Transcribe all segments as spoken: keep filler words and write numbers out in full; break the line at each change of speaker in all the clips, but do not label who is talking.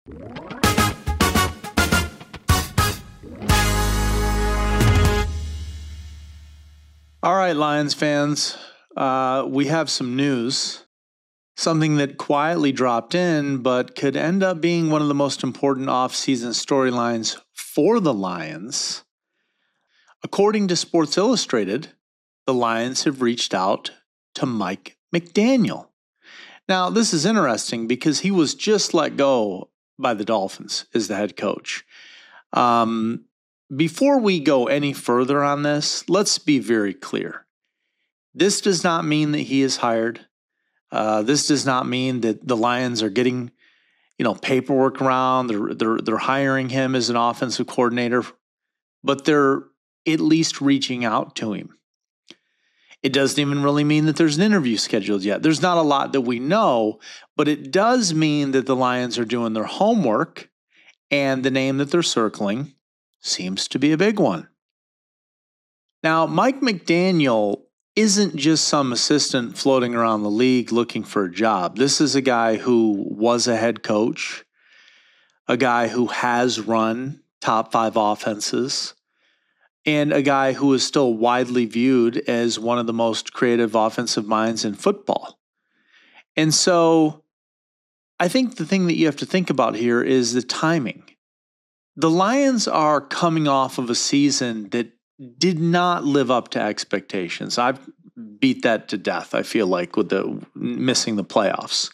All right, Lions fans, uh, we have some news. Something that quietly dropped in, but could end up being one of the most important off-season storylines for the Lions. According to Sports Illustrated, the Lions have reached out to Mike McDaniel. Now, this is interesting because he was just let go by the Dolphins as the head coach. Um, before we go any further on this, let's be very clear. This does not mean that he is hired. Uh, this does not mean that the Lions are getting, you know, paperwork around. They're they're they're hiring him as an offensive coordinator, but they're at least reaching out to him. It doesn't even really mean that there's an interview scheduled yet. There's not a lot that we know, but it does mean that the Lions are doing their homework, and the name that they're circling seems to be a big one. Now, Mike McDaniel isn't just some assistant floating around the league looking for a job. This is a guy who was a head coach, a guy who has run top five offenses, and a guy who is still widely viewed as one of the most creative offensive minds in football. And so I think the thing that you have to think about here is the timing. The Lions are coming off of a season that did not live up to expectations. I've beat that to death, I feel like, with the missing the playoffs.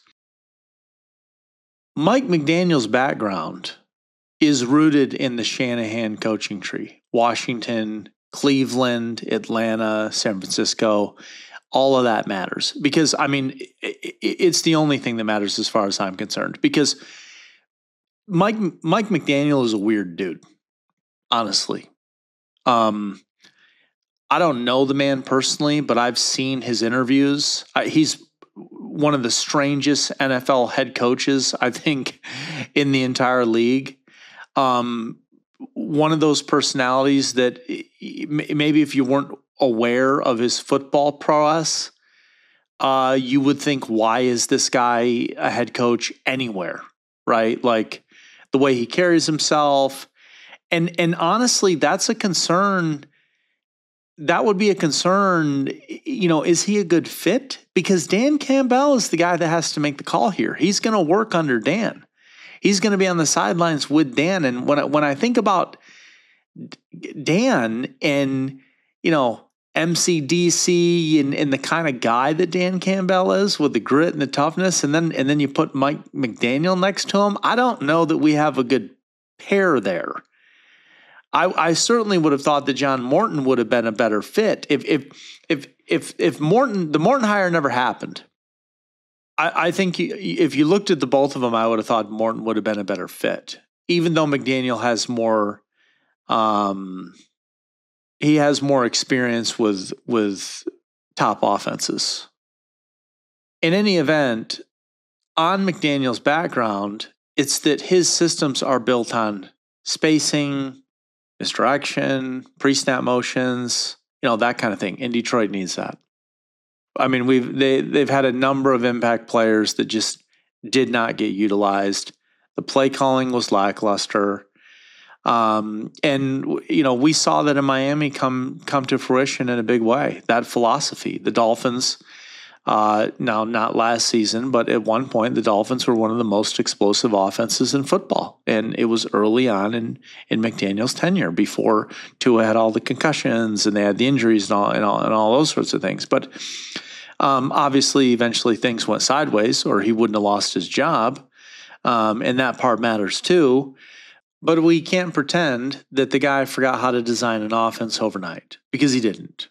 Mike McDaniel's background is rooted in the Shanahan coaching tree. Washington, Cleveland, Atlanta, San Francisco, all of that matters. Because, I mean, it's the only thing that matters as far as I'm concerned. Because Mike Mike McDaniel is a weird dude, honestly. Um, I don't know the man personally, but I've seen his interviews. Uh, he's one of the strangest N F L head coaches, I think, in the entire league. Um, one of those personalities that maybe if you weren't aware of his football prowess, uh, you would think, why is this guy a head coach anywhere, right? Like the way he carries himself. And and honestly, that's a concern. That would be a concern. You know, is he a good fit? Because Dan Campbell is the guy that has to make the call here. He's going to work under Dan. He's going to be on the sidelines with Dan. And when I, when I think about Dan and, you know, M C D C and, and the kind of guy that Dan Campbell is with the grit and the toughness, and then and then you put Mike McDaniel next to him, I don't know that we have a good pair there. I, I certainly would have thought that John Morton would have been a better fit. If if if if if Morton, the Morton hire never happened, I, I think you, if you looked at the both of them, I would have thought Morton would have been a better fit. Even though McDaniel has more, um, he has more experience with with top offenses. In any event, on McDaniel's background, it's that his systems are built on spacing, misdirection, pre-snap motions, you know, that kind of thing. And Detroit needs that. I mean, we've they they've had a number of impact players that just did not get utilized. The play calling was lackluster. Um, and you know, we saw that in Miami come come to fruition in a big way. That philosophy, the Dolphins, uh, now not last season, but at one point, the Dolphins were one of the most explosive offenses in football, and it was early on in in McDaniel's tenure before Tua had all the concussions and they had the injuries and all and all, and all those sorts of things. But um, obviously, eventually things went sideways, or he wouldn't have lost his job, um, and that part matters too. But we can't pretend that the guy forgot how to design an offense overnight, because he didn't.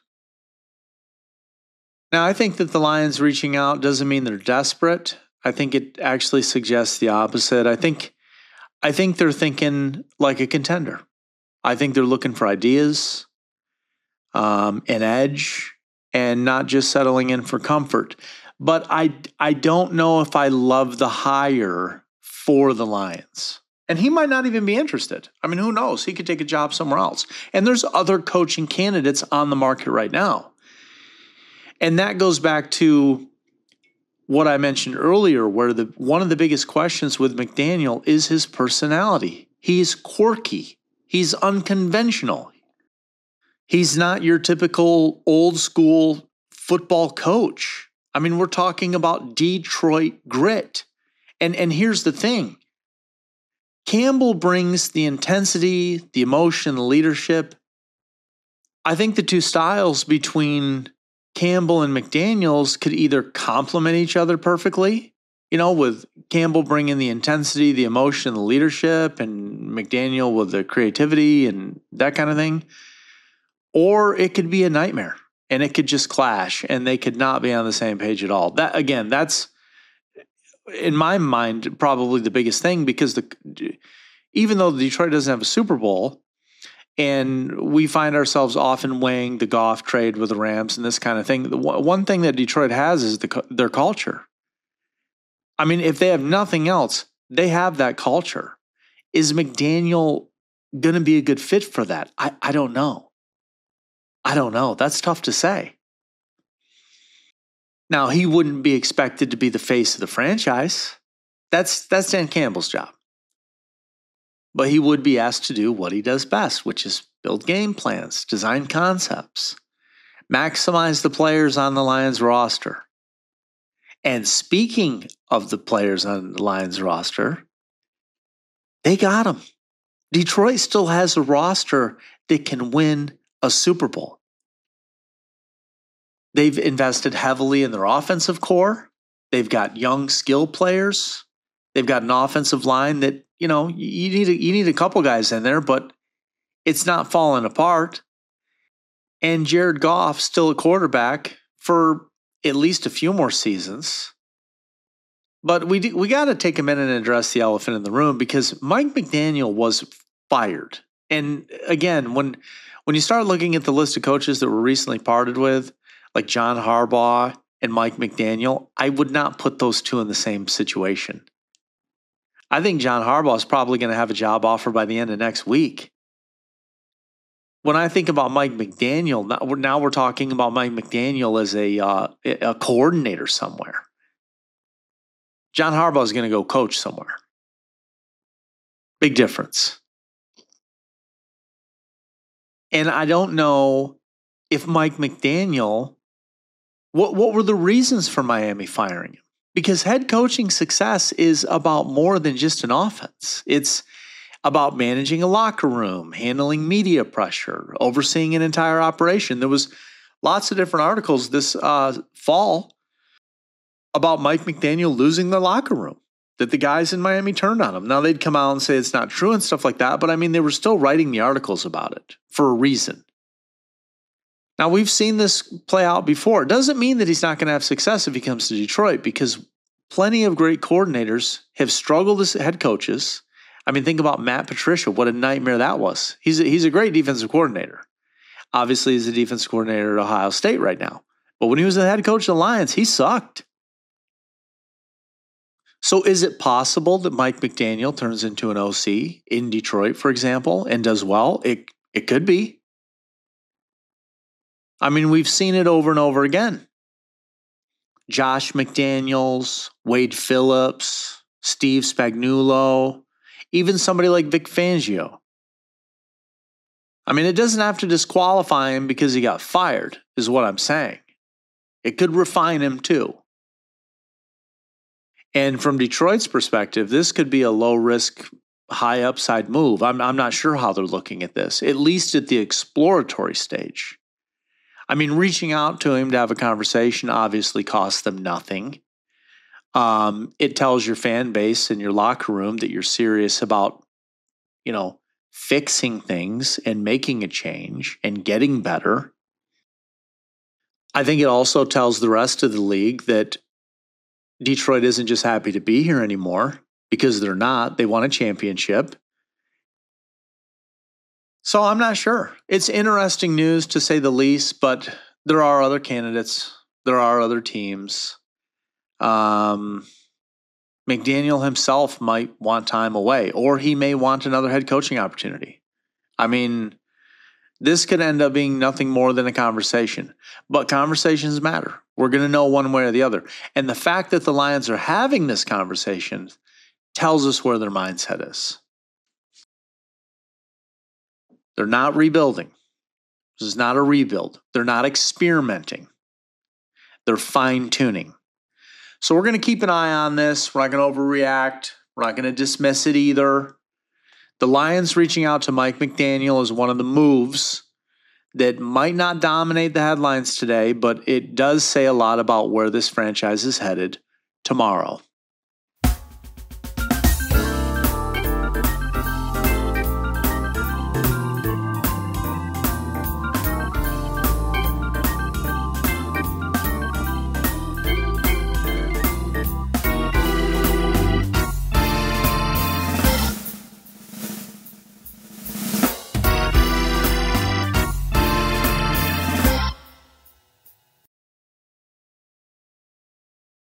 Now, I think that the Lions reaching out doesn't mean they're desperate. I think it actually suggests the opposite. I think I think they're thinking like a contender. I think they're looking for ideas, um, an edge, and not just settling in for comfort. But I, I don't know if I love the hire for the Lions. And he might not even be interested. I mean, who knows? He could take a job somewhere else. And there's other coaching candidates on the market right now. And that goes back to what I mentioned earlier, where the one of the biggest questions with McDaniel is his personality. He's quirky. He's unconventional. He's not your typical old school football coach. I mean, we're talking about Detroit grit. And, and here's the thing. Campbell brings the intensity, the emotion, the leadership. I think the two styles between Campbell and McDaniels could either complement each other perfectly, you know, with Campbell bringing the intensity, the emotion, the leadership, and McDaniel with the creativity and that kind of thing. Or it could be a nightmare and it could just clash and they could not be on the same page at all. That, again, that's, in my mind, probably the biggest thing, because the even though Detroit doesn't have a Super Bowl, and we find ourselves often weighing the Goff trade with the Rams and this kind of thing, the one thing that Detroit has is the, their culture. I mean, if they have nothing else, they have that culture. Is McDaniel going to be a good fit for that? I, I don't know. I don't know. That's tough to say. Now, he wouldn't be expected to be the face of the franchise. That's that's Dan Campbell's job. But he would be asked to do what he does best, which is build game plans, design concepts, maximize the players on the Lions roster. And speaking of the players on the Lions roster, they got them. Detroit still has a roster that can win a Super Bowl. They've invested heavily in their offensive core. They've got young skill players. They've got an offensive line that, you know, you need a, you need a couple guys in there, but it's not falling apart. And Jared Goff still a quarterback for at least a few more seasons. But we do, we got to take a minute and address the elephant in the room, because Mike McDaniel was fired. And again, when when you start looking at the list of coaches that were recently parted with, like John Harbaugh and Mike McDaniel, I would not put those two in the same situation. I think John Harbaugh is probably going to have a job offer by the end of next week. When I think about Mike McDaniel, now we're, now we're talking about Mike McDaniel as a, uh, a coordinator somewhere. John Harbaugh is going to go coach somewhere. Big difference. And I don't know if Mike McDaniel, what, what were the reasons for Miami firing him? Because head coaching success is about more than just an offense. It's about managing a locker room, handling media pressure, overseeing an entire operation. There was lots of different articles this uh, fall about Mike McDaniel losing the locker room, that the guys in Miami turned on him. Now, they'd come out and say it's not true and stuff like that, but I mean, they were still writing the articles about it for a reason. Now, we've seen this play out before. It doesn't mean that he's not going to have success if he comes to Detroit, because plenty of great coordinators have struggled as head coaches. I mean, think about Matt Patricia. What a nightmare that was. He's a, he's a great defensive coordinator. Obviously, he's a defensive coordinator at Ohio State right now. But when he was the head coach of the Lions, he sucked. So is it possible that Mike McDaniel turns into an O C in Detroit, for example, and does well? It it could be. I mean, we've seen it over and over again. Josh McDaniels, Wade Phillips, Steve Spagnuolo, even somebody like Vic Fangio. I mean, it doesn't have to disqualify him because he got fired, is what I'm saying. It could refine him too. And from Detroit's perspective, this could be a low-risk, high-upside move. I'm, I'm not sure how they're looking at this, at least at the exploratory stage. I mean, reaching out to him to have a conversation obviously costs them nothing. Um, it tells your fan base and your locker room that you're serious about, you know, fixing things and making a change and getting better. I think it also tells the rest of the league that Detroit isn't just happy to be here anymore, because they're not. They won a championship. So I'm not sure. It's interesting news to say the least, but there are other candidates. There are other teams. Um, McDaniel himself might want time away, or he may want another head coaching opportunity. I mean, this could end up being nothing more than a conversation, but conversations matter. We're going to know one way or the other. And the fact that the Lions are having this conversation tells us where their mindset is. They're not rebuilding. This is not a rebuild. They're not experimenting. They're fine-tuning. So we're going to keep an eye on this. We're not going to overreact. We're not going to dismiss it either. The Lions reaching out to Mike McDaniel is one of the moves that might not dominate the headlines today, but it does say a lot about where this franchise is headed tomorrow.